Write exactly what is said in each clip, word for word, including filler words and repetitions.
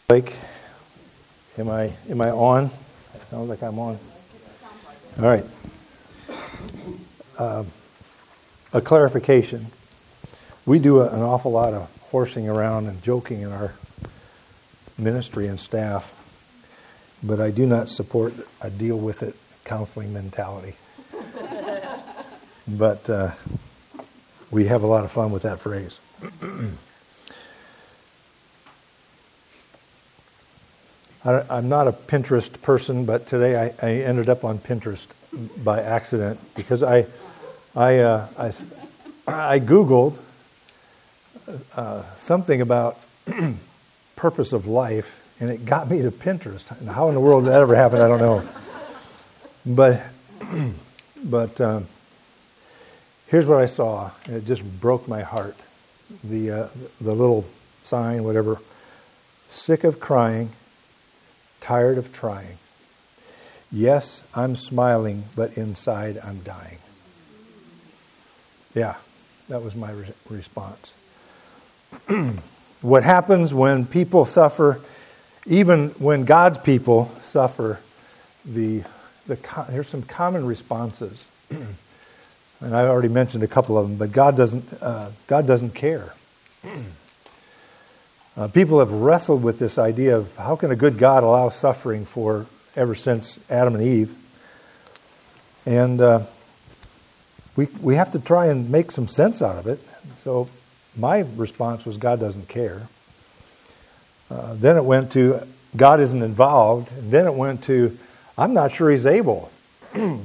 Like, am I am I on? It sounds like I'm on. All right. Uh, a clarification. We do a, an awful lot of horsing around and joking in our ministry and staff, but I do not support a deal with it counseling mentality. But uh, we have a lot of fun with that phrase. I, I'm not a Pinterest person, but today I, I ended up on Pinterest by accident because I I uh, I, I Googled uh, something about purpose of life, and it got me to Pinterest. And how in the world did that ever happen? I don't know. But but um, here's what I saw, and it just broke my heart. The uh, the little sign, whatever. Sick of crying. Tired of trying. Yes, I'm smiling, but inside I'm dying. Yeah, that was my re- response. What happens when people suffer, even when God's people suffer, the the there's some common responses, and I already mentioned a couple of them. But God doesn't uh, God doesn't care. Uh, people have wrestled with this idea of how can a good God allow suffering for ever since Adam and Eve, and uh, we we have to try and make some sense out of it. So my response was God doesn't care. Uh, then it went to God isn't involved, and then it went to I'm not sure He's able, and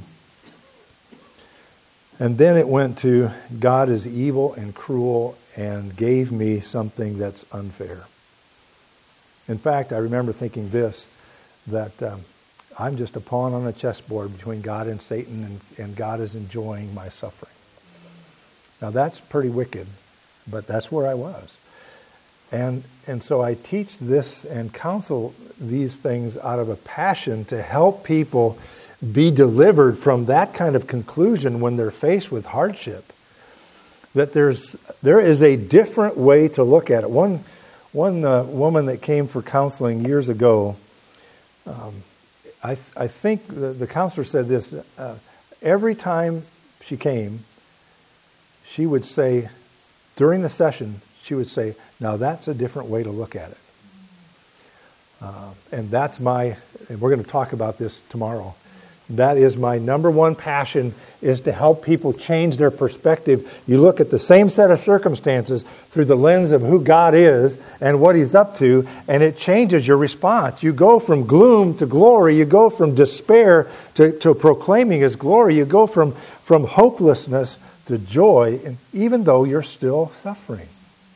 then it went to God is evil and cruel and gave me something that's unfair. In fact, I remember thinking this, that um, I'm just a pawn on a chessboard between God and Satan, and, and God is enjoying my suffering. Now that's pretty wicked, but that's where I was. And and so I teach this and counsel these things out of a passion to help people be delivered from that kind of conclusion when they're faced with hardship. That there's there is a different way to look at it. One one uh, woman that came for counseling years ago, um, I th- I think the, the counselor said this. Uh, every time she came, she would say, during the session, she would say, "Now that's a different way to look at it." Uh, and that's my. And we're going to talk about this tomorrow. That is my number one passion, is to help people change their perspective. You look at the same set of circumstances through the lens of who God is and what He's up to, and it changes your response. You go from gloom to glory. You go from despair to, to proclaiming His glory. You go from, from hopelessness to joy, and even though you're still suffering.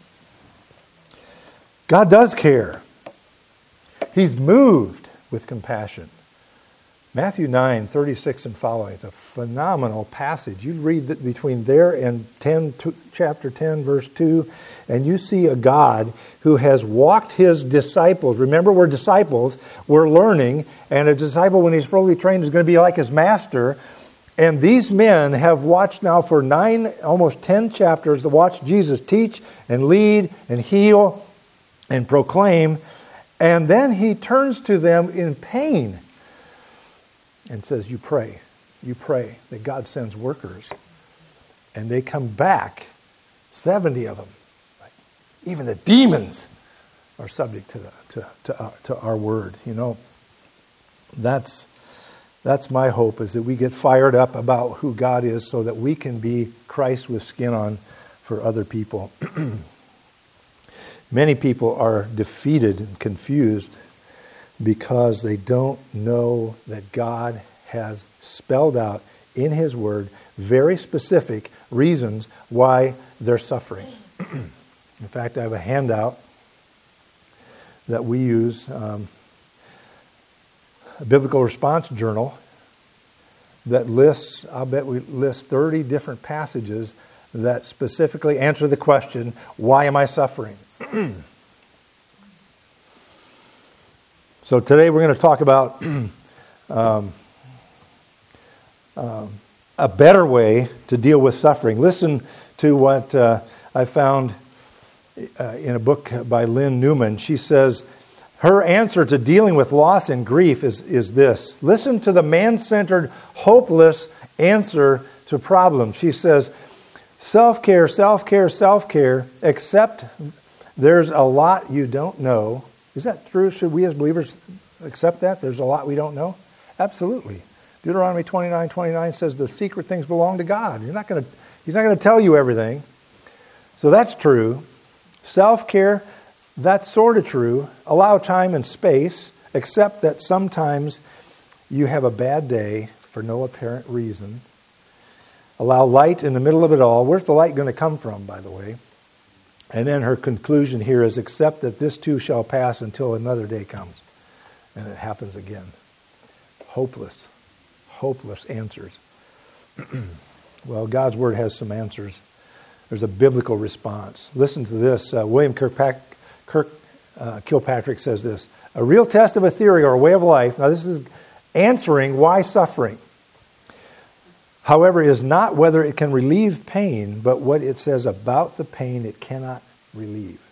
God does care. He's moved with compassion. Matthew nine, thirty-six and following. It's a phenomenal passage. You read that between there and ten, chapter ten, verse two, and you see a God who has walked His disciples. Remember, we're disciples. We're learning. And a disciple, when he's fully trained, is going to be like his master. And these men have watched now for nine, almost ten chapters to watch Jesus teach and lead and heal and proclaim. And then He turns to them in pain and says, you pray, you pray that God sends workers. And they come back, seventy of them. Even the demons are subject to the, to to our, to our word. You know, that's that's my hope, is that we get fired up about who God is so that we can be Christ with skin on for other people. Many people are defeated and confused because they don't know that God has spelled out in His Word very specific reasons why they're suffering. In fact, I have a handout that we use, um, a biblical response journal that lists, I'll bet we list thirty different passages that specifically answer the question, why am I suffering? So today we're going to talk about um, um, a better way to deal with suffering. Listen to what uh, I found uh, in a book by Lynn Newman. She says, Her answer to dealing with loss and grief is, is this. Listen to the man-centered, hopeless answer to problems. She says, self-care, self-care, self-care, except there's a lot you don't know. Is that true? Should we as believers accept that? There's a lot we don't know? Absolutely. Deuteronomy twenty-nine twenty-nine says the secret things belong to God. You're not going to, He's not going to tell you everything. So that's true. Self-care, that's sort of true. Allow time and space, except that sometimes you have a bad day for no apparent reason. Allow light in the middle of it all. Where's the light going to come from, by the way? And then her conclusion here is, except that this too shall pass until another day comes. And it happens again. Hopeless, hopeless answers. Well, God's Word has some answers. There's a biblical response. Listen to this. Uh, William Kirkpatrick, Kirk, uh, Kilpatrick says this. A real test of a theory or a way of life, now this is answering why suffering, however, is not whether it can relieve pain, but what it says about the pain it cannot relieve.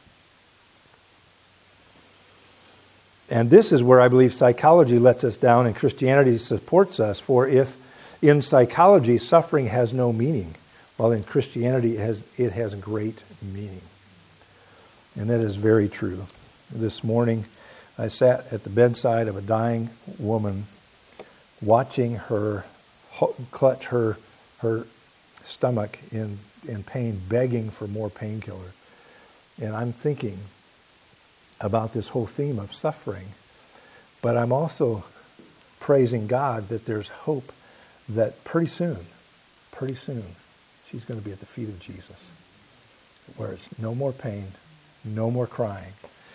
And this is where I believe psychology lets us down and Christianity supports us. For if in psychology suffering has no meaning, while in Christianity it has, it has great meaning. And that is very true. This morning I sat at the bedside of a dying woman watching her clutch her her stomach in, in pain, begging for more painkiller. And I'm thinking about this whole theme of suffering. But I'm also praising God that there's hope that pretty soon, pretty soon, she's going to be at the feet of Jesus, where it's no more pain, no more crying.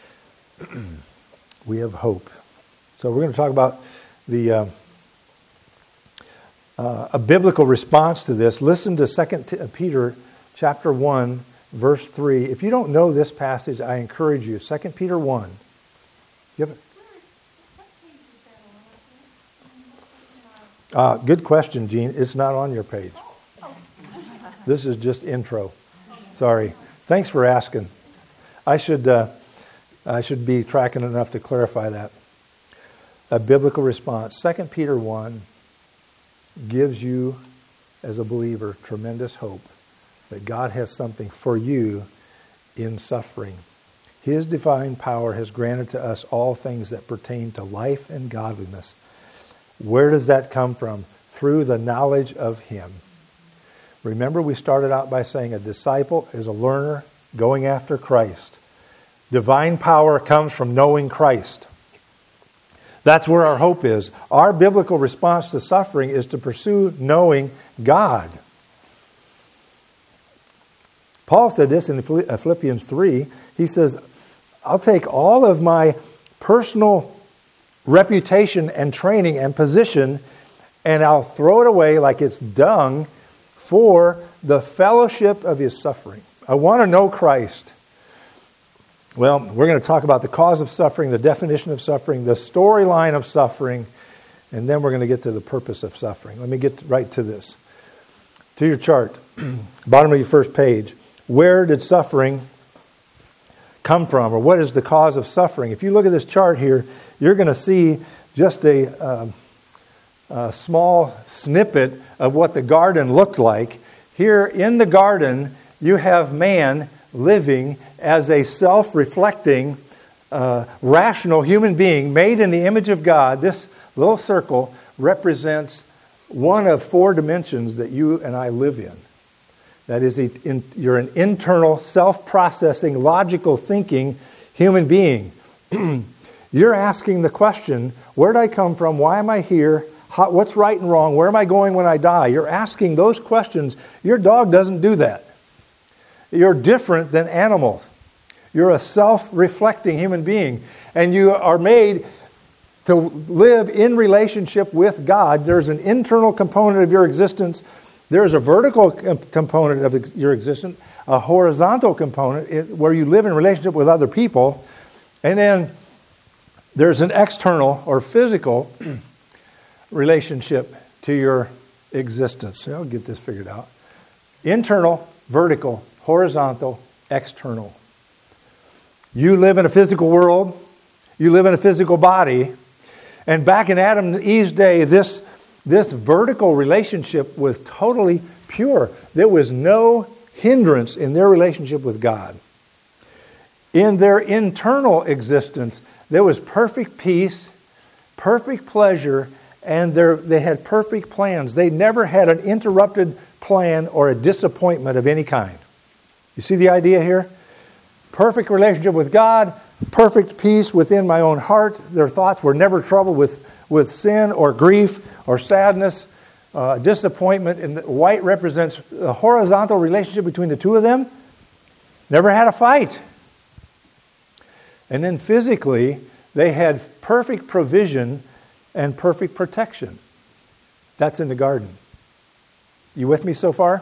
We have hope. So we're going to talk about the uh, uh, a biblical response to this. Listen to Second Peter chapter one, verse three. If you don't know this passage, I encourage you. Second Peter one. You have it? Uh, good question, Gene. It's not on your page. This is just intro. Sorry. Thanks for asking. I should uh, I should be tracking enough to clarify that. A biblical response. Second Peter one gives you, as a believer, tremendous hope that God has something for you in suffering. His divine power has granted to us all things that pertain to life and godliness. Where does that come from? Through the knowledge of Him. Remember, we started out by saying a disciple is a learner going after Christ. Divine power comes from knowing Christ. That's where our hope is. Our biblical response to suffering is to pursue knowing God. Paul said this in Philippians three. He says, I'll take all of my personal reputation and training and position and I'll throw it away like it's dung for the fellowship of His suffering. I want to know Christ. Well, we're going to talk about the cause of suffering, the definition of suffering, the storyline of suffering, and then we're going to get to the purpose of suffering. Let me get right to this. To your chart, bottom of your first page. Where did suffering come from, or what is the cause of suffering? If you look at this chart here, you're going to see just a, um, a small snippet of what the garden looked like. Here in the garden, you have man living as a self-reflecting, uh, rational human being made in the image of God. This little circle represents one of four dimensions that you and I live in. That is, in, you're an internal, self-processing, logical thinking human being. You're asking the question, where did I come from? Why am I here? How, what's right and wrong? Where am I going when I die? You're asking those questions. Your dog doesn't do that. You're different than animals. You're a self-reflecting human being. And you are made to live in relationship with God. There's an internal component of your existence. There's a vertical component of your existence, a horizontal component where you live in relationship with other people. And then there's an external or physical relationship to your existence. I'll get this figured out. Internal, vertical, horizontal, external. You live in a physical world. You live in a physical body. And back in Adam and Eve's day, this, this vertical relationship was totally pure. There was no hindrance in their relationship with God. In their internal existence, there was perfect peace, perfect pleasure, and they had perfect plans. They never had an interrupted plan or a disappointment of any kind. You see the idea here? Perfect relationship with God, perfect peace within my own heart. Their thoughts were never troubled with, with sin or grief or sadness, uh, disappointment. And white represents a horizontal relationship between the two of them. Never had a fight. And then physically, they had perfect provision and perfect protection. That's in the garden. You with me so far?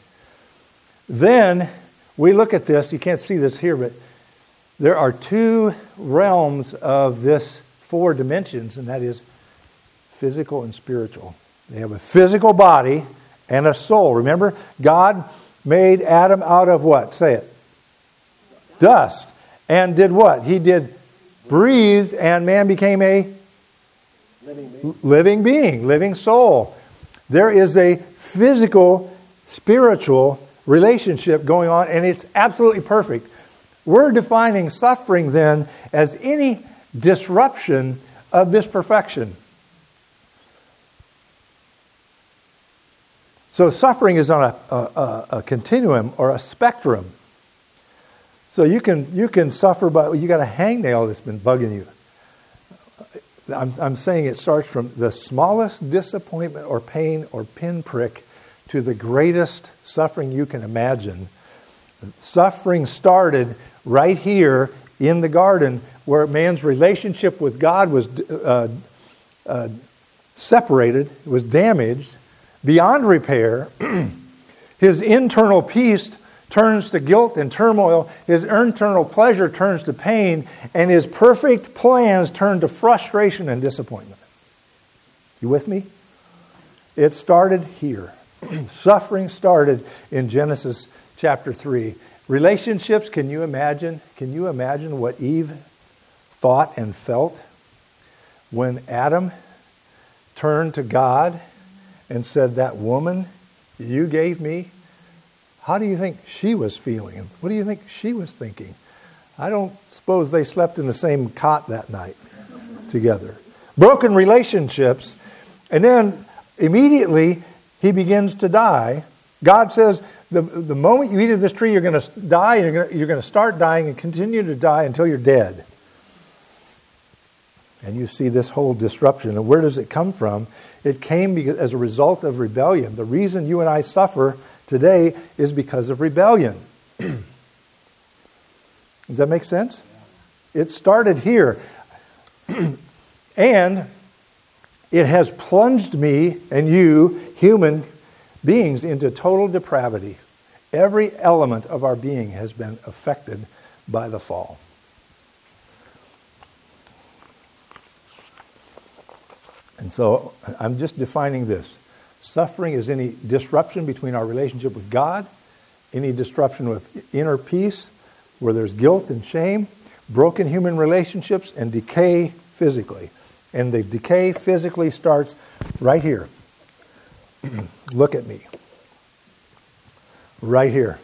Then we look at this. You can't see this here, but there are two realms of this four dimensions, and that is physical and spiritual. They have a physical body and a soul. Remember, God made Adam out of what? Say it. Dust. And did what? He did breathe, and man became a living being, living, being, living soul. There is a physical, spiritual relationship going on, and it's absolutely perfect. We're defining suffering then as any disruption of this perfection. So suffering is on a, a, a continuum or a spectrum. So you can you can suffer, but you got a hangnail that's been bugging you. I'm, I'm saying it starts from the smallest disappointment or pain or pinprick to the greatest suffering you can imagine. Suffering started right here in the garden, where man's relationship with God was uh, uh, separated, was damaged beyond repair. His internal peace turns to guilt and turmoil. His internal pleasure turns to pain. And his perfect plans turn to frustration and disappointment. You with me? It started here. Suffering started in Genesis chapter three. Relationships, can you imagine? Can you imagine what Eve thought and felt when Adam turned to God and said, "That woman you gave me," how do you think she was feeling? What do you think she was thinking? I don't suppose they slept in the same cot that night together. Broken relationships. And then immediately he begins to die. God says, the, the moment you eat of this tree, you're going to die, and you're going, you're going to start dying and continue to die until you're dead. And you see this whole disruption. And where does it come from? It came because, as a result of rebellion. The reason you and I suffer today is because of rebellion. Does that make sense? It started here. And it has plunged me and you, human beings, into total depravity. Every element of our being has been affected by the fall. And so I'm just defining this. Suffering is any disruption between our relationship with God, any disruption with inner peace, where there's guilt and shame, broken human relationships, and decay physically. And the decay physically starts right here. Look at me. Right here.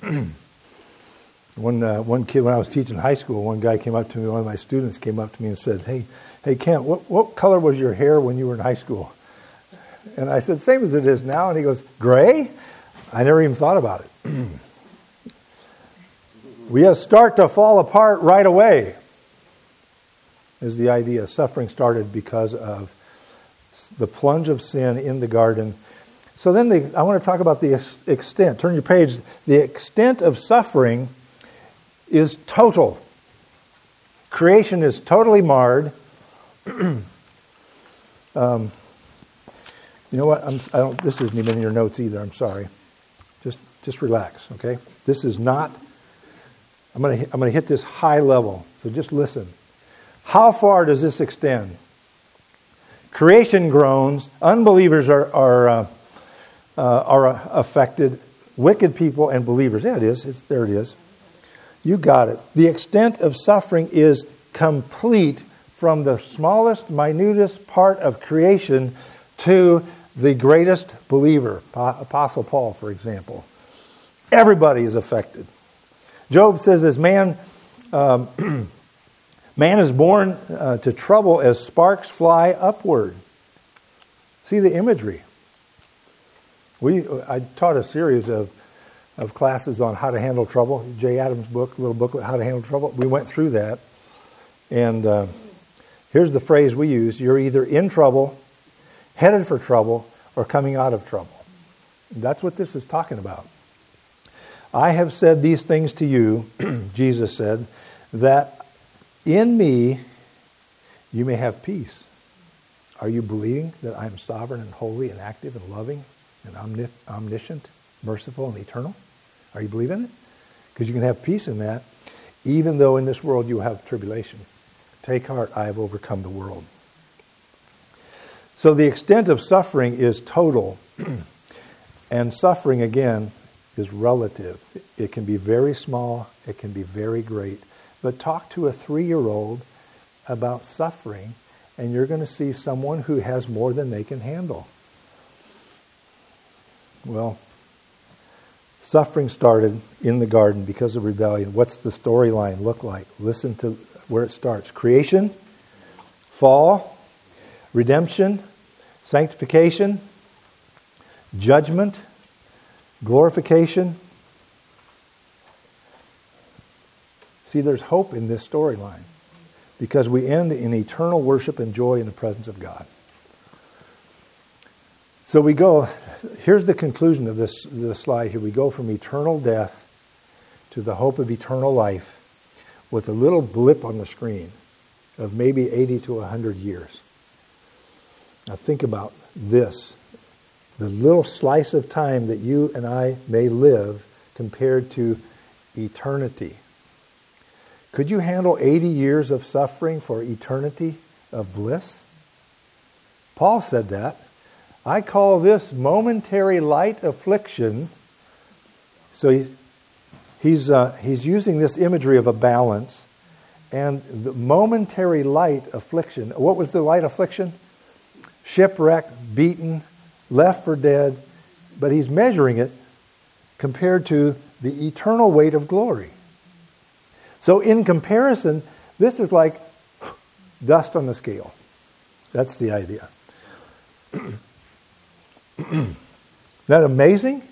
one uh, one kid, when I was teaching high school, one guy came up to me, one of my students came up to me and said, hey, hey Kent, what, what color was your hair when you were in high school? And I said, same as it is now. And he goes, gray? I never even thought about it. We start to fall apart right away, is the idea. Suffering started because of the plunge of sin in the garden. So then the, I want to talk about the extent. Turn your page. The extent of suffering is total. Creation is totally marred. um, you know what? I'm, I don't. This isn't even in your notes either. I'm sorry. Just, just relax. Okay. This is not. I'm going to. I'm going to hit this high level. So just listen. How far does this extend? Creation groans. Unbelievers are are uh, uh, are affected. Wicked people and believers. Yeah, it is. It's, there it is. You got it. The extent of suffering is complete from the smallest, minutest part of creation to the greatest believer, Apostle Paul, for example. Everybody is affected. Job says, as man, um, man is born uh, to trouble as sparks fly upward. See the imagery. We I taught a series of, of classes on how to handle trouble. Jay Adams' book, little booklet, How to Handle Trouble. We went through that. And uh, here's the phrase we use. You're either in trouble, headed for trouble, or coming out of trouble. That's what this is talking about. I have said these things to you, Jesus said, that in me you may have peace. Are you believing that I am sovereign and holy and active and loving and omni- omniscient, merciful and eternal? Are you believing it? Because you can have peace in that, even though in this world you have tribulation. Take heart, I have overcome the world. So the extent of suffering is total. And suffering, again, is relative. It can be very small. It can be very great. But talk to a three-year-old about suffering, and you're going to see someone who has more than they can handle. Well, suffering started in the garden because of rebellion. What's the storyline look like? Listen to where it starts. Creation, fall, redemption, sanctification, judgment, glorification. See, there's hope in this storyline because we end in eternal worship and joy in the presence of God. So we go, here's the conclusion of this, this slide here. We go from eternal death to the hope of eternal life with a little blip on the screen of maybe eighty to one hundred years. Now think about this. The little slice of time that you and I may live compared to eternity. Could you handle eighty years of suffering for eternity of bliss? Paul said that. I call this momentary light affliction. So he's, he's, uh, he's using this imagery of a balance. And the momentary light affliction. What was the light affliction? Shipwrecked, beaten, left for dead, but he's measuring it compared to the eternal weight of glory. So in comparison, this is like dust on the scale. That's the idea. Isn't that amazing?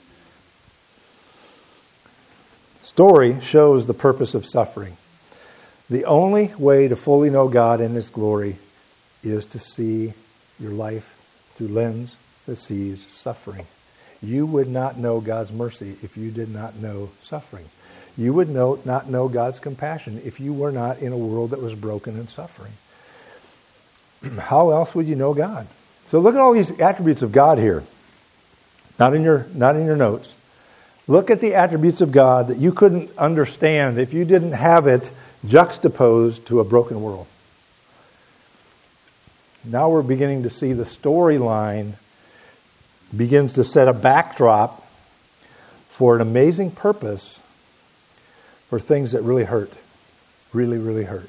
Story shows the purpose of suffering. The only way to fully know God and His glory is to see your life through lens that sees suffering. You would not know God's mercy if you did not know suffering. You would know, not know God's compassion if you were not in a world that was broken and suffering. How else would you know God? So look at all these attributes of God here. Not in your, not in your notes. Look at the attributes of God that you couldn't understand if you didn't have it juxtaposed to a broken world. Now we're beginning to see the storyline begins to set a backdrop for an amazing purpose for things that really hurt. Really, really hurt.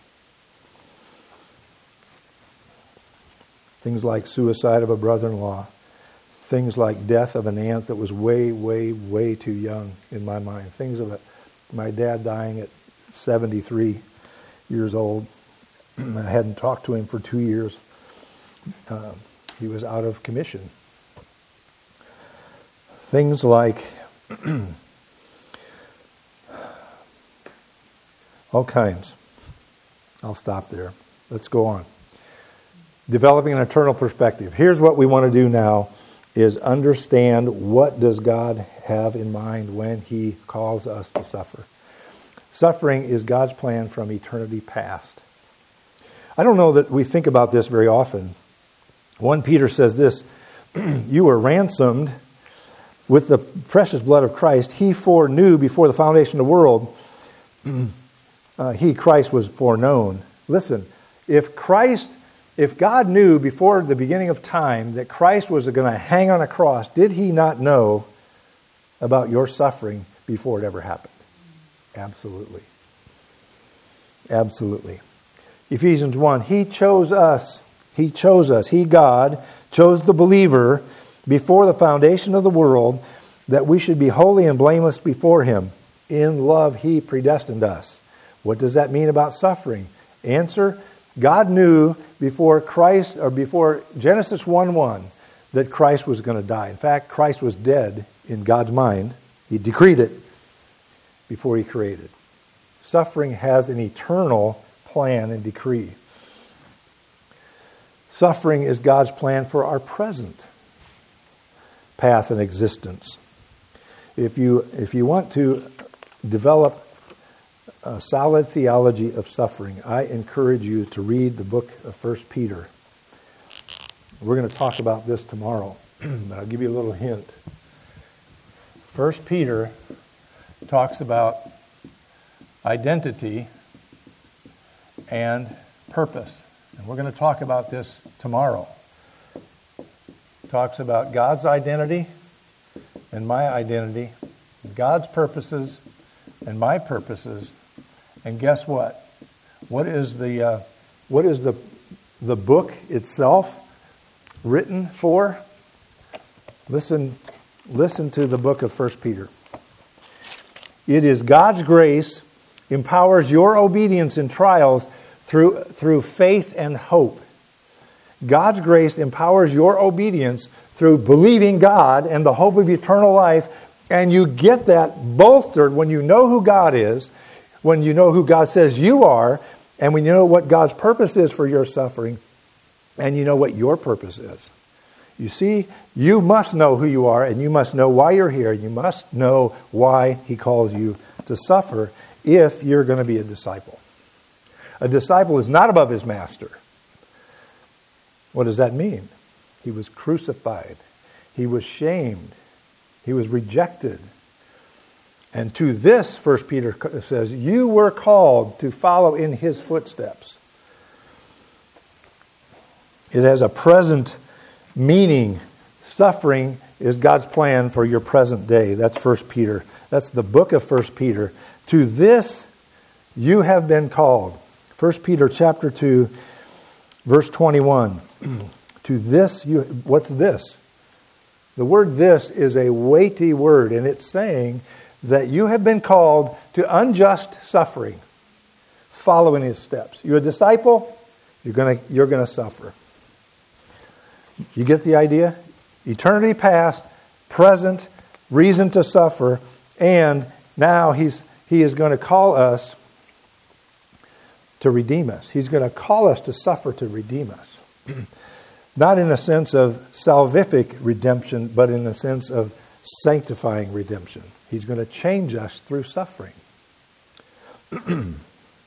Things like suicide of a brother-in-law. Things like death of an aunt that was way, way, way too young in my mind. Things of it. My dad dying at seventy-three years old. I hadn't talked to him for two years. Uh, he was out of commission. Things like all kinds. I'll stop there. Let's go on. Developing an eternal perspective. Here's what we want to do now is understand what does God have in mind when He calls us to suffer. Suffering is God's plan from eternity past. I don't know that we think about this very often. First Peter says this, you were ransomed with the precious blood of Christ. He foreknew before the foundation of the world. uh, he, Christ, was foreknown. Listen, if Christ, if God knew before the beginning of time that Christ was going to hang on a cross, did He not know about your suffering before it ever happened? Absolutely. Absolutely. Ephesians one, He chose us. He chose us. He, God, chose the believer before the foundation of the world that we should be holy and blameless before Him. In love, He predestined us. What does that mean about suffering? Answer, God knew before Christ, or before Genesis one one, that Christ was going to die. In fact, Christ was dead in God's mind. He decreed it before He created. Suffering has an eternal plan and decree. Suffering is God's plan for our present path and existence. If you, if you want to develop a solid theology of suffering, I encourage you to read the book of First Peter. We're going to talk about this tomorrow, but I'll give you a little hint. First Peter talks about identity and purpose. And we're going to talk about this tomorrow. It talks about God's identity and my identity, God's purposes and my purposes. And guess what? What is the uh, what is the the book itself written for? Listen, listen to the book of First Peter. It is God's grace empowers your obedience in trials through through faith and hope. God's grace empowers your obedience through believing God and the hope of eternal life, and you get that bolstered when you know who God is, when you know who God says you are, and when you know what God's purpose is for your suffering, and you know what your purpose is. You see, you must know who you are, and you must know why you're here. You must know why He calls you to suffer if you're going to be a disciple. A disciple is not above his master. What does that mean? He was crucified. He was shamed. He was rejected. And to this, First Peter says, you were called to follow in His footsteps. It has a present meaning. Suffering is God's plan for your present day. That's First Peter. That's the book of First Peter. To this you have been called. First Peter chapter two, verse twenty-one. To this you, what's this? The word this is a weighty word, and it's saying that you have been called to unjust suffering. Follow in His steps. You're a disciple, you're gonna you're gonna suffer. You get the idea? Eternity past, present, reason to suffer, and now He's He is going to call us to redeem us. He's going to call us to suffer to redeem us. Not in a sense of salvific redemption, but in a sense of sanctifying redemption. He's going to change us through suffering. We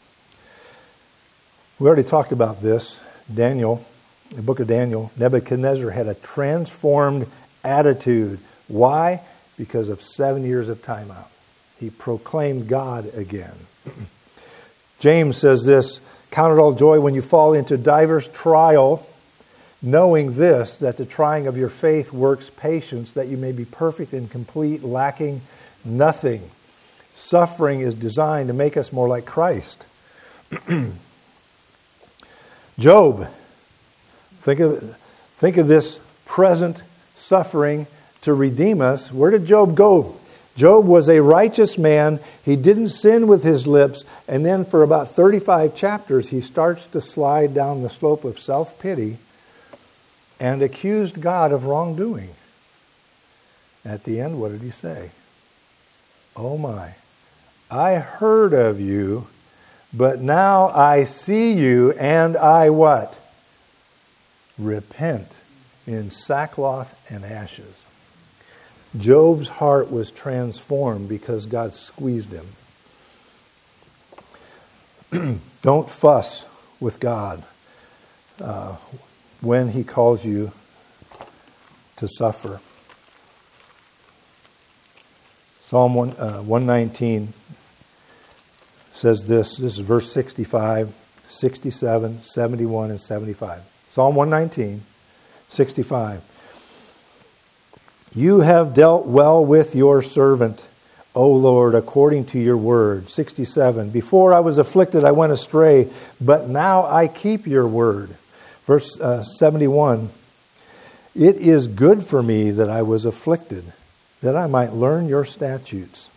already talked about this. Daniel, the book of Daniel, Nebuchadnezzar had a transformed attitude. Why? Because of seven years of timeout. He proclaimed God again. James says this, count it all joy when you fall into diverse trial, knowing this, that the trying of your faith works patience, that you may be perfect and complete, lacking nothing. Suffering is designed to make us more like Christ. Job, think of, think of this present suffering to redeem us. Where did Job go? Job was a righteous man. He didn't sin with his lips. And then for about thirty-five chapters, he starts to slide down the slope of self-pity and accused God of wrongdoing. At the end, what did he say? Oh my, I heard of you, but now I see you, and I what? Repent in sackcloth and ashes. Job's heart was transformed because God squeezed him. Don't fuss with God uh, when He calls you to suffer. Psalm one, uh, one nineteen says this. This is verse sixty-five, sixty-seven, seventy-one, and seventy-five. Psalm one nineteen, sixty-five. You have dealt well with your servant, O Lord, according to your word. sixty-seven, before I was afflicted, I went astray, but now I keep your word. Verse uh, seventy-one, it is good for me that I was afflicted, that I might learn your statutes.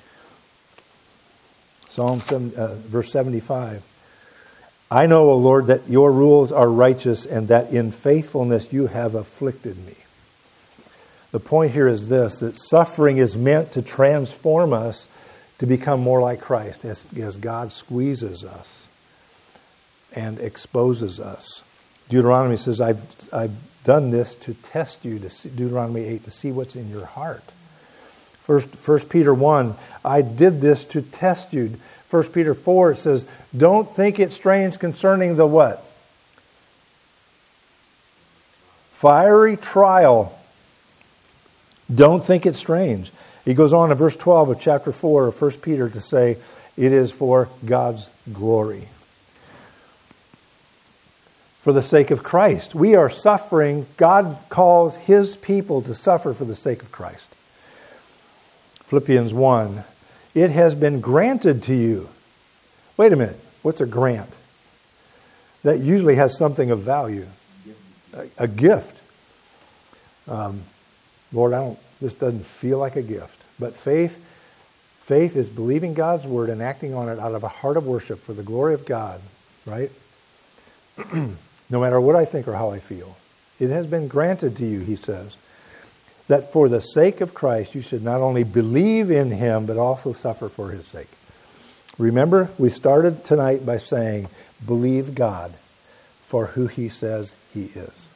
Psalm seven, uh, verse seventy-five, I know, O Lord, that your rules are righteous and that in faithfulness you have afflicted me. The point here is this, that suffering is meant to transform us to become more like Christ as, as God squeezes us and exposes us. Deuteronomy says, I've, I've done this to test you, to see, Deuteronomy eight, to see what's in your heart. First, First Peter one, I did this to test you. First Peter four, it says, don't think it strange concerning the what? Fiery trial. Don't think it strange. He goes on in verse twelve of chapter four of First Peter to say, it is for God's glory. For the sake of Christ. We are suffering. God calls His people to suffer for the sake of Christ. Philippians one, it has been granted to you. Wait a minute. What's a grant? That usually has something of value. A, a gift. Um, Lord, I don't, this doesn't feel like a gift. But faith, faith is believing God's word and acting on it out of a heart of worship for the glory of God, right? No matter what I think or how I feel. It has been granted to you, he says, that for the sake of Christ you should not only believe in Him, but also suffer for His sake. Remember, we started tonight by saying, believe God for who He says He is.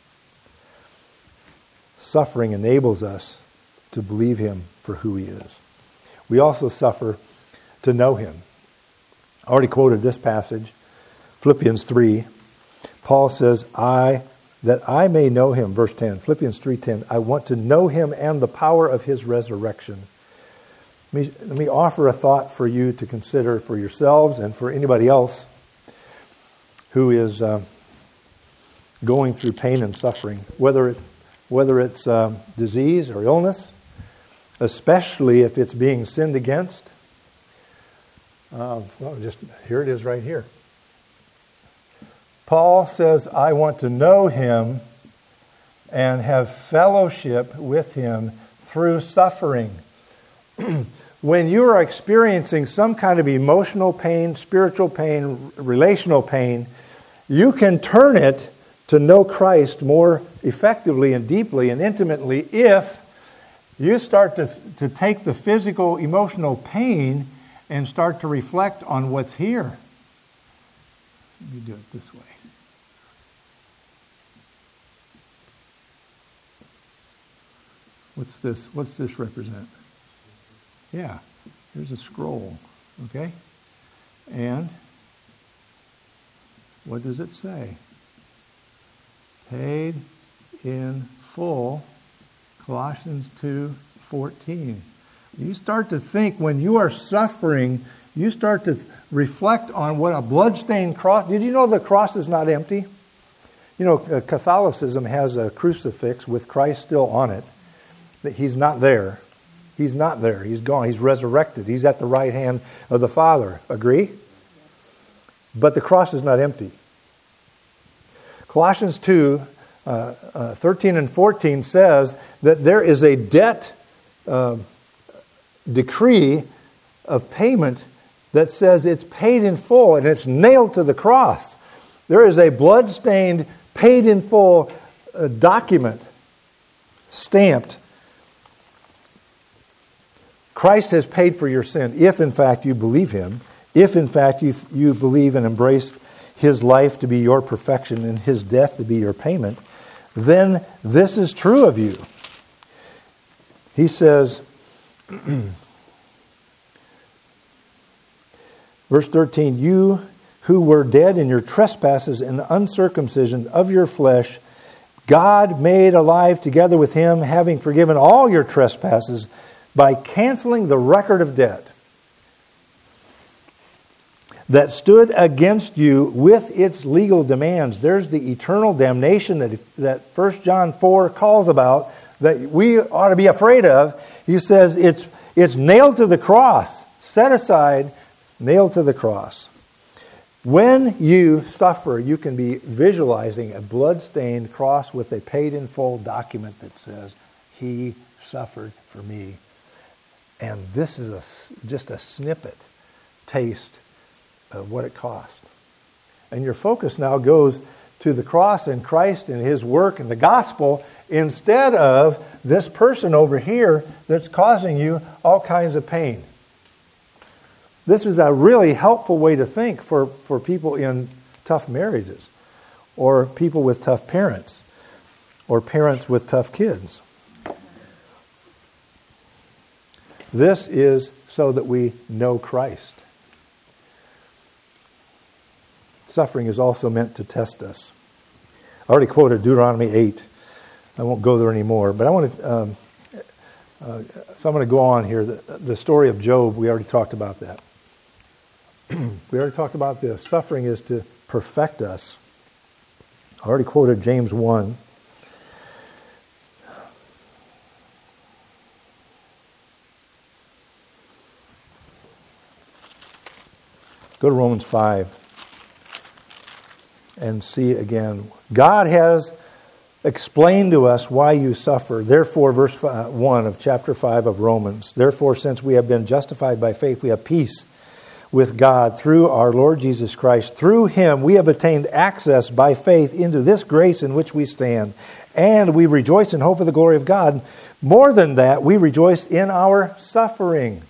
Suffering enables us to believe Him for who He is. We also suffer to know Him. I already quoted this passage, Philippians three. Paul says, I, that I may know Him, verse ten, Philippians three ten, I want to know Him and the power of His resurrection. Let me, let me offer a thought for you to consider for yourselves and for anybody else who is uh, going through pain and suffering, whether it whether it's uh, disease or illness, especially if it's being sinned against. Uh, well, just here it is right here. Paul says, I want to know Him and have fellowship with Him through suffering. When you are experiencing some kind of emotional pain, spiritual pain, relational pain, you can turn it to know Christ more effectively and deeply and intimately if you start to, to take the physical, emotional pain and start to reflect on what's here. Let me do it this way. What's this? What's this represent? Yeah, here's a scroll, okay? And what does it say? Paid in full, Colossians two fourteen. You start to think when you are suffering, you start to reflect on what a bloodstained cross. Did you know the cross is not empty? You know, Catholicism has a crucifix with Christ still on it. He's not there. He's not there. He's gone. He's resurrected. He's at the right hand of the Father. Agree? But the cross is not empty. Colossians two, uh, uh, thirteen and fourteen says that there is a debt uh, decree of payment that says it's paid in full and it's nailed to the cross. There is a blood-stained, paid in full uh, document stamped. Christ has paid for your sin if in fact you believe Him, if in fact you, you believe and embrace His life to be your perfection and His death to be your payment, then this is true of you. He says, verse thirteen, you who were dead in your trespasses and the uncircumcision of your flesh, God made alive together with Him, having forgiven all your trespasses by canceling the record of debt that stood against you with its legal demands. There's the eternal damnation that, that First John four calls about that we ought to be afraid of. He says it's It's nailed to the cross. Set aside, nailed to the cross. When you suffer, you can be visualizing a blood-stained cross with a paid-in-full document that says, He suffered for me. And this is a, just a snippet, taste of what it cost. And your focus now goes to the cross and Christ and His work and the gospel instead of this person over here that's causing you all kinds of pain. This is a really helpful way to think for, for people in tough marriages, or people with tough parents, or parents with tough kids. This is so that we know Christ. Suffering is also meant to test us. I already quoted Deuteronomy eight. I won't go there anymore, but I want to. Um, uh, so I'm going to go on here. The, the story of Job, we already talked about that. We already talked about this. Suffering is to perfect us. I already quoted James one. Go to Romans five and see again. God has explained to us why you suffer. Therefore, verse one of chapter five of Romans. Therefore, since we have been justified by faith, we have peace with God through our Lord Jesus Christ. Through Him we have attained access by faith into this grace in which we stand. And we rejoice in hope of the glory of God. More than that, we rejoice in our suffering.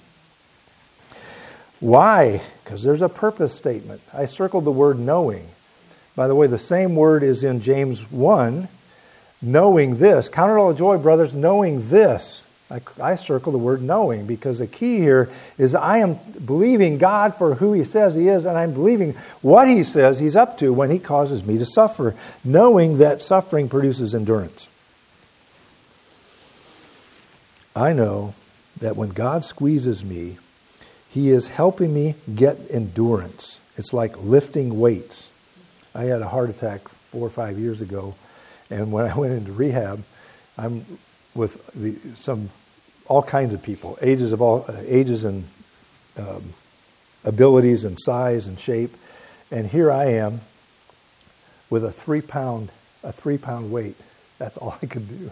Why? Because there's a purpose statement. I circled the word knowing. By the way, the same word is in James one. Knowing this. Count it all joy, brothers, knowing this. I, I circle the word knowing because the key here is I am believing God for who He says He is, and I'm believing what He says He's up to when He causes me to suffer, knowing that suffering produces endurance. I know that when God squeezes me, He is helping me get endurance. It's like lifting weights. I had a heart attack four or five years ago, and when I went into rehab, I'm with the, some all kinds of people, ages of all uh, ages and um, abilities and size and shape, and here I am with a three pound a three pound weight. That's all I could do.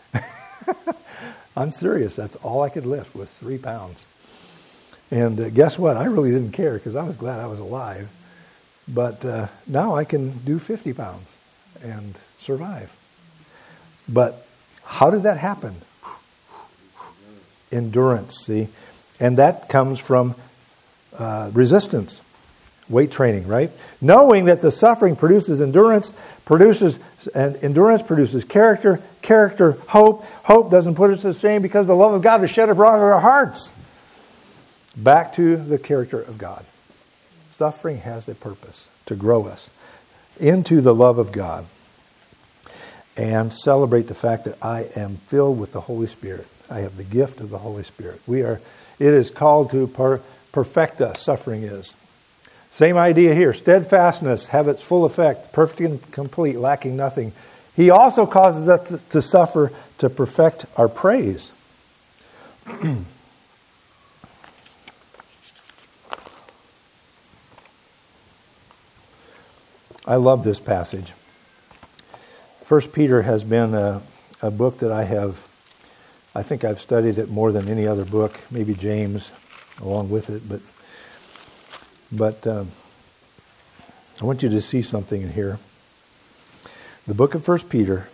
I'm serious. That's all I could lift was three pounds. And uh, guess what? I really didn't care because I was glad I was alive. But uh, now I can do fifty pounds and survive. But how did that happen? Endurance, see? And that comes from uh, resistance, weight training, right? Knowing that the suffering produces endurance, produces and endurance produces character, character, hope. Hope doesn't put us to shame because the love of God is shed abroad in our hearts. Back to the character of God. Suffering has a purpose to grow us into the love of God and celebrate the fact that I am filled with the Holy Spirit. I have the gift of the Holy Spirit. We are. It is called to per, perfect us, suffering is. Same idea here. Steadfastness, have its full effect, perfect and complete, lacking nothing. He also causes us to, to suffer to perfect our praise. I love this passage. First Peter has been a, a book that I have, I think I've studied it more than any other book, maybe James along with it, but but um, I want you to see something in here. The book of First Peter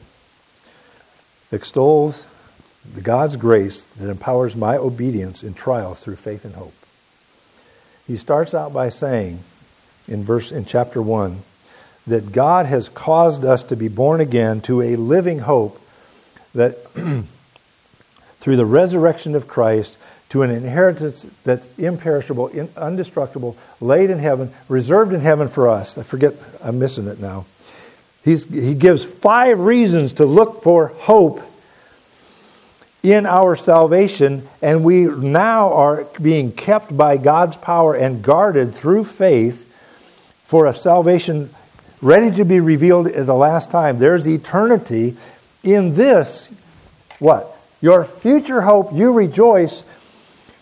extols the God's grace that empowers my obedience in trials through faith and hope. He starts out by saying in verse in chapter one, that God has caused us to be born again to a living hope that through the resurrection of Christ to an inheritance that's imperishable, indestructible, laid in heaven, reserved in heaven for us. I forget, I'm missing it now. He's, he gives five reasons to look for hope in our salvation, and we now are being kept by God's power and guarded through faith for a salvation ready to be revealed at the last time. There's eternity in this. What? Your future hope, you rejoice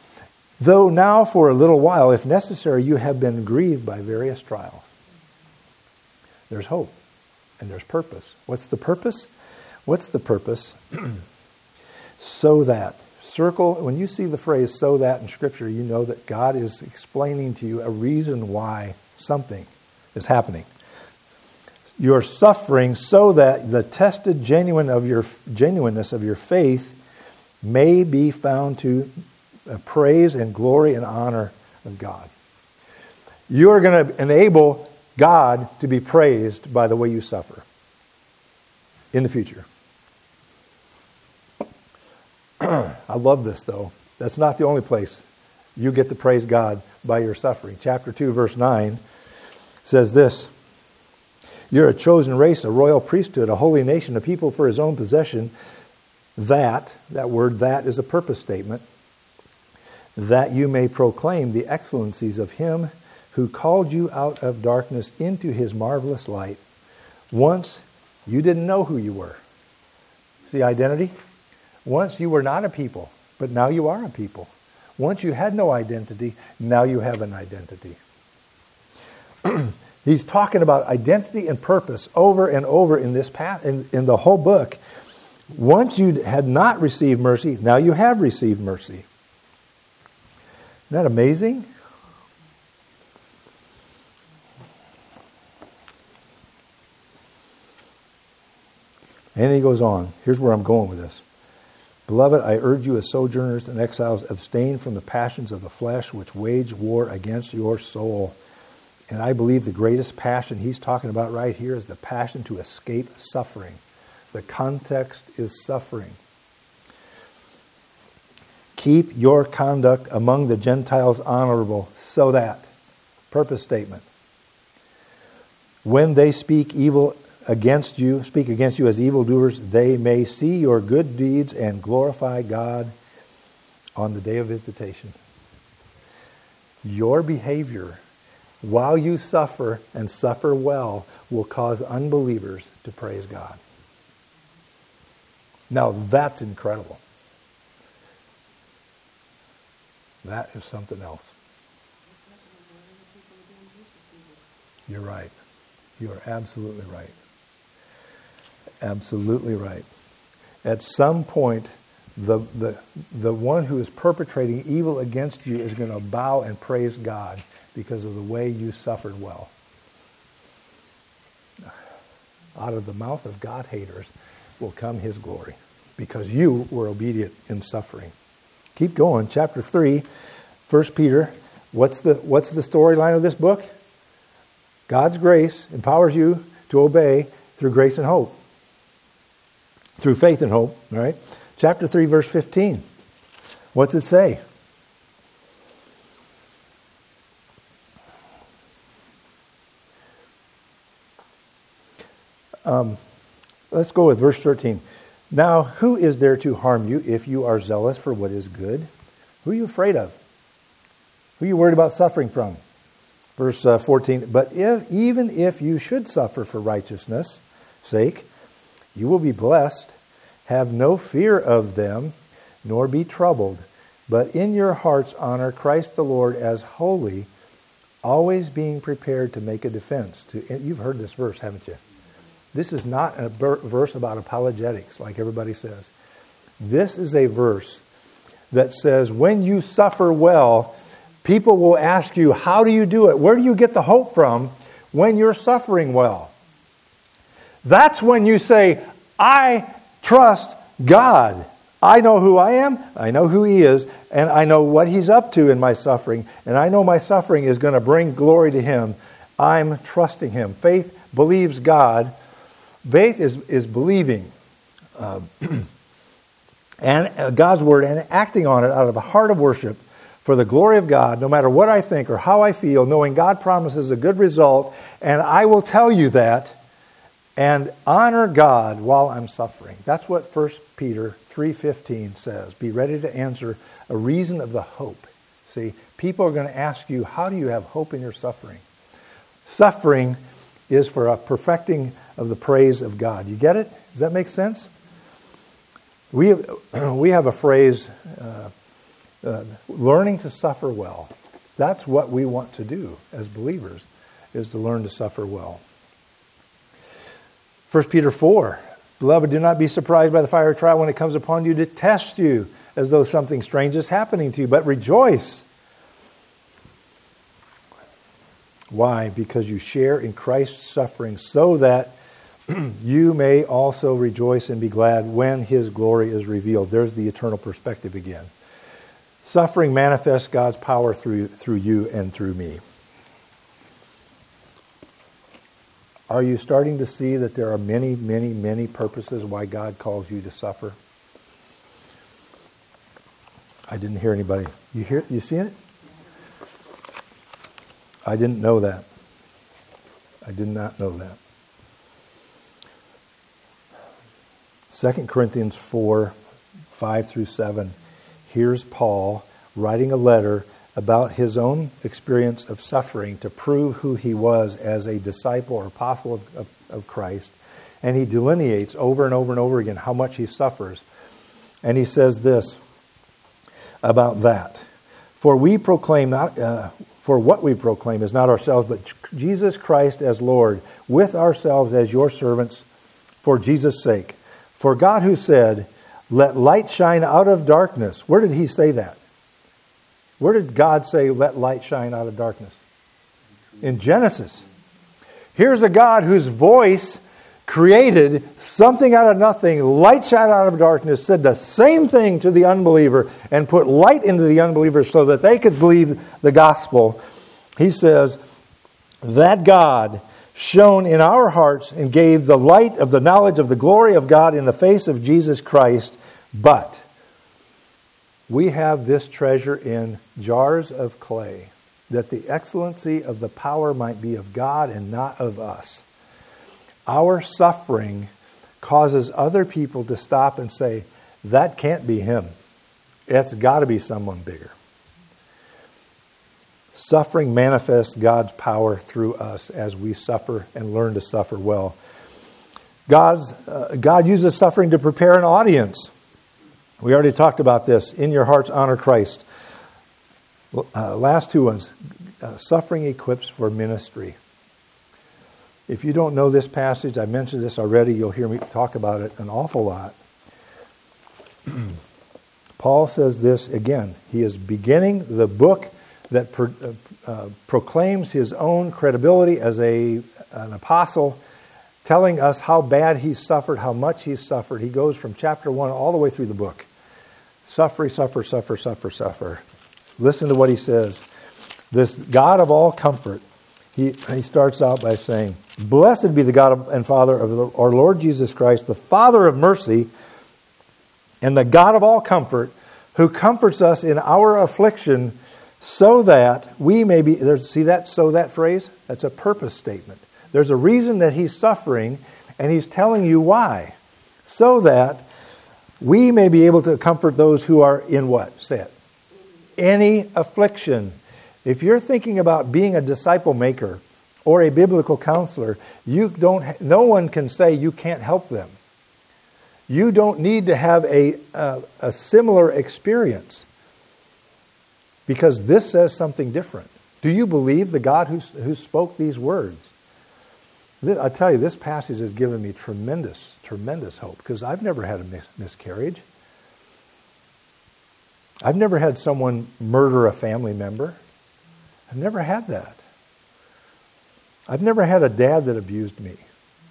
Though now for a little while, if necessary, you have been grieved by various trials. There's hope and there's purpose. What's the purpose? What's the purpose? So that. Circle, when you see the phrase so that in Scripture, you know that God is explaining to you a reason why something is happening. You're suffering so that the tested genuine of your genuineness of your faith may be found to praise and glory and honor of God. You are going to enable God to be praised by the way you suffer in the future. I love this, though. That's not the only place you get to praise God by your suffering. Chapter two, verse nine says this: you're a chosen race, a royal priesthood, a holy nation, a people for his own possession, that, that word that is a purpose statement, that you may proclaim the excellencies of him who called you out of darkness into his marvelous light. Once you didn't know who you were. See identity? Once you were not a people, but now you are a people. Once you had no identity, now you have an identity. He's talking about identity and purpose over and over in this path, in, in the whole book. Once you had not received mercy, now you have received mercy. Isn't that amazing? And he goes on. Here's where I'm going with this. Beloved, I urge you as sojourners and exiles, abstain from the passions of the flesh which wage war against your soul. And I believe the greatest passion he's talking about right here is the passion to escape suffering. The context is suffering. Keep your conduct among the Gentiles honorable, so that, purpose statement, when they speak evil against you, speak against you as evildoers, they may see your good deeds and glorify God on the day of visitation. Your behavior, while you suffer and suffer well, will cause unbelievers to praise God. Now that's incredible. That is something else. You're right. You are absolutely right. Absolutely right. At some point, the, the, the one who is perpetrating evil against you is going to bow and praise God because of the way you suffered well. Out of the mouth of God-haters will come his glory because you were obedient in suffering. Keep going. Chapter three, First Peter. What's the, what's the storyline of this book? God's grace empowers you to obey through grace and hope. Through faith and hope, all right? Chapter three, verse fifteen. What's it say? Um, let's go with verse thirteen. Now, who is there to harm you if you are zealous for what is good? Who are you afraid of? Who are you worried about suffering from? Verse uh, fourteen. But if, even if you should suffer for righteousness' sake, you will be blessed. Have no fear of them, nor be troubled. But in your hearts honor Christ the Lord as holy, always being prepared to make a defense. To, you've heard this verse, haven't you? This is not a verse about apologetics, like everybody says. This is a verse that says, when you suffer well, people will ask you, how do you do it? Where do you get the hope from when you're suffering well? That's when you say, I trust God. I know who I am, I know who He is, and I know what He's up to in my suffering, and I know my suffering is going to bring glory to Him. I'm trusting Him. Faith believes God. Faith is, is believing uh, and God's Word and acting on it out of the heart of worship for the glory of God, no matter what I think or how I feel, knowing God promises a good result, and I will tell you that, and honor God while I'm suffering. That's what First Peter three fifteen says. Be ready to answer a reason of the hope. See, people are going to ask you, how do you have hope in your suffering? Suffering is for a perfecting of the praise of God. You get it? Does that make sense? We have, we have a phrase uh, Uh, learning to suffer well. That's what we want to do as believers, is to learn to suffer well. First Peter four, beloved, do not be surprised by the fiery trial when it comes upon you to test you as though something strange is happening to you, but rejoice. Why? Because you share in Christ's suffering, so that you may also rejoice and be glad when His glory is revealed. There's the eternal perspective again. Suffering manifests God's power through, through you and through me. Are you starting to see that there are many, many, many purposes why God calls you to suffer? I didn't hear anybody. You hear? You see it? I didn't know that. I did not know that. Second Corinthians four, five through seven. Here's Paul writing a letter about his own experience of suffering to prove who he was as a disciple or apostle of, of, of Christ. And he delineates over and over and over again how much he suffers. And he says this about that. For we proclaim not, uh, for what we proclaim is not ourselves, but Jesus Christ as Lord, with ourselves as your servants for Jesus' sake. For God who said, let light shine out of darkness. Where did he say that? Where did God say, let light shine out of darkness? In Genesis. Here's a God whose voice created something out of nothing, light shine out of darkness, said the same thing to the unbeliever, and put light into the unbeliever so that they could believe the gospel. He says, that God shone in our hearts and gave the light of the knowledge of the glory of God in the face of Jesus Christ. But we have this treasure in jars of clay, that the excellency of the power might be of God and not of us. Our suffering causes other people to stop and say, that can't be him. It's got to be someone bigger. Suffering manifests God's power through us as we suffer and learn to suffer well. God's, uh, God uses suffering to prepare an audience. We already talked about this. In your hearts, honor Christ. Uh, last two ones. Uh, suffering equips for ministry. If you don't know this passage, I mentioned this already. You'll hear me talk about it an awful lot. Paul says this again. He is beginning the book that pro, uh, uh, proclaims his own credibility as a an apostle, telling us how bad he's suffered, how much he's suffered. He goes from chapter one all the way through the book. Suffer, suffer, suffer, suffer, suffer. Listen to what he says. This God of all comfort, he, he starts out by saying, blessed be the God of, and Father of the, our Lord Jesus Christ, the Father of mercy, and the God of all comfort, who comforts us in our affliction, so that we may be, there's, see that, so that phrase? That's a purpose statement. There's a reason that he's suffering, and he's telling you why. So that we may be able to comfort those who are in what? Say it. Any affliction. If you're thinking about being a disciple maker or a biblical counselor, you don't. No one can say you can't help them. You don't need to have a, a, a similar experience, because this says something different. Do you believe the God who, who spoke these words? This, I tell you, this passage has given me tremendous, tremendous hope, because I've never had a mis- miscarriage. I've never had someone murder a family member. I've never had that. I've never had a dad that abused me.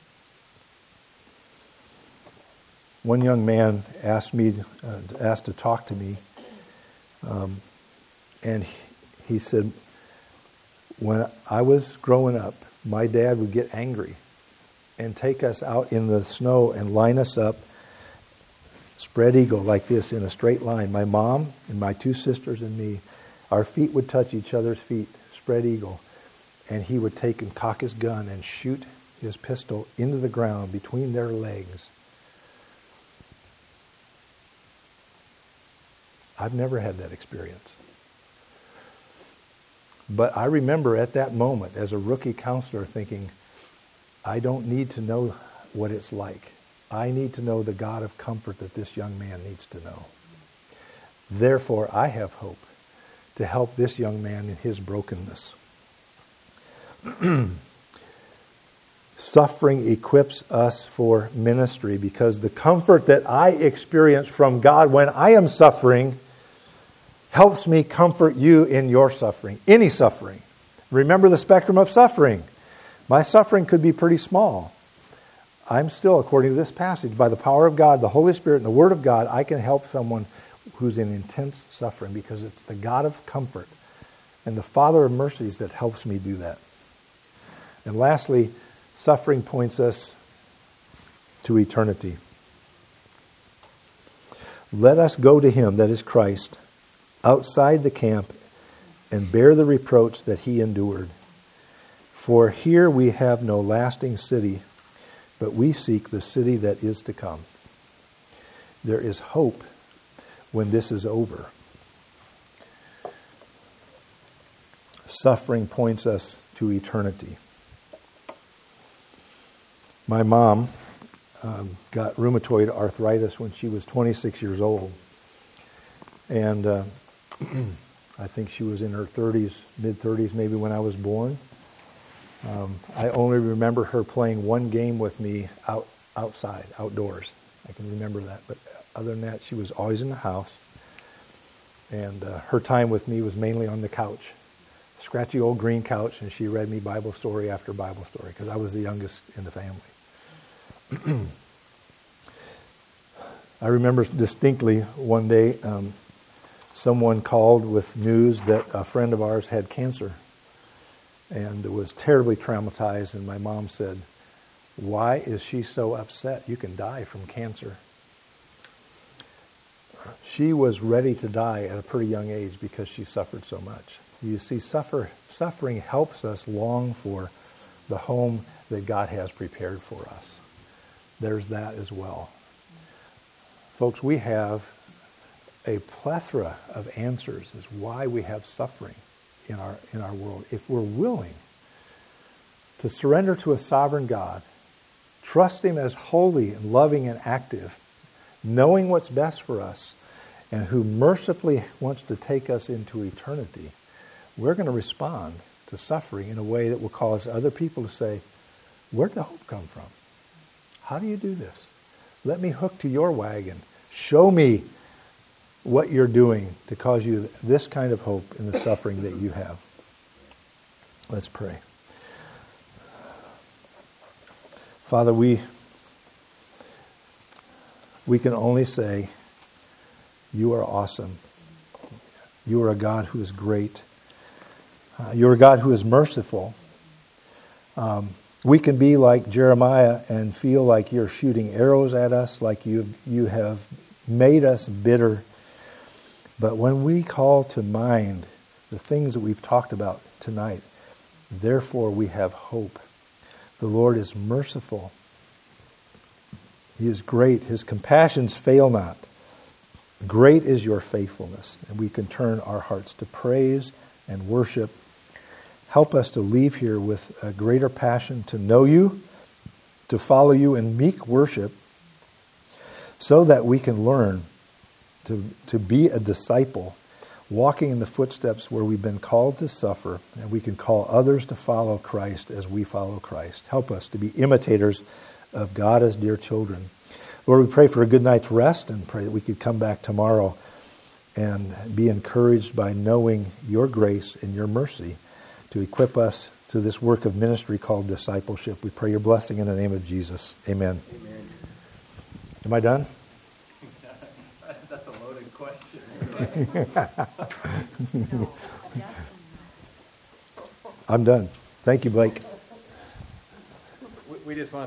One young man asked me, uh, asked to talk to me, um, and he, he said, when I was growing up, my dad would get angry and take us out in the snow and line us up, spread eagle like this in a straight line. My mom and my two sisters and me, our feet would touch each other's feet, spread eagle. And he would take and cock his gun and shoot his pistol into the ground between their legs. I've never had that experience. But I remember at that moment, as a rookie counselor, thinking, I don't need to know what it's like. I need to know the God of comfort that this young man needs to know. Therefore, I have hope to help this young man in his brokenness. Suffering equips us for ministry because the comfort that I experience from God when I am suffering helps me comfort you in your suffering, any suffering. Remember the spectrum of suffering. My suffering could be pretty small. I'm still, according to this passage, by the power of God, the Holy Spirit, and the Word of God, I can help someone who's in intense suffering because it's the God of comfort and the Father of mercies that helps me do that. And lastly, suffering points us to eternity. Let us go to Him, that is Christ, outside the camp and bear the reproach that He endured. For here we have no lasting city, but we seek the city that is to come. There is hope when this is over. Suffering points us to eternity. My mom um, got rheumatoid arthritis when she was twenty-six years old. And uh, I think she was in her thirties, mid-thirties maybe when I was born. Um, I only remember her playing one game with me out outside, outdoors. I can remember that. But other than that, she was always in the house. And uh, her time with me was mainly on the couch. Scratchy old green couch, and she read me Bible story after Bible story because I was the youngest in the family. I remember distinctly one day um, someone called with news that a friend of ours had cancer and was terribly traumatized, and my mom said, "Why is she so upset? You can die from cancer." She was ready to die at a pretty young age because she suffered so much. You see, suffer, suffering helps us long for the home that God has prepared for us. There's that as well. Folks, we have a plethora of answers as why we have suffering in our in our world. If we're willing to surrender to a sovereign God, trust Him as holy and loving and active, knowing what's best for us, and who mercifully wants to take us into eternity, we're going to respond to suffering in a way that will cause other people to say, "Where'd the hope come from? How do you do this? Let me hook to your wagon. Show me what you're doing to cause you this kind of hope in the suffering that you have." Let's pray. Father, we we can only say, you are awesome. You are a God who is great. Uh, you're a God who is merciful. Um, we can be like Jeremiah and feel like you're shooting arrows at us, like you you have made us bitter. But when we call to mind the things that we've talked about tonight, therefore we have hope. The Lord is merciful. He is great. His compassions fail not. Great is your faithfulness. And we can turn our hearts to praise and worship. Help us to leave here with a greater passion to know you, to follow you in meek worship, so that we can learn to, to be a disciple, walking in the footsteps where we've been called to suffer, and we can call others to follow Christ as we follow Christ. Help us to be imitators of God as dear children. Lord, we pray for a good night's rest and pray that we could come back tomorrow and be encouraged by knowing your grace and your mercy to equip us to this work of ministry called discipleship. We pray your blessing in the name of Jesus. Amen. Amen. Am I done? That's a loaded question. I'm done. Thank you, Blake. We, we just want to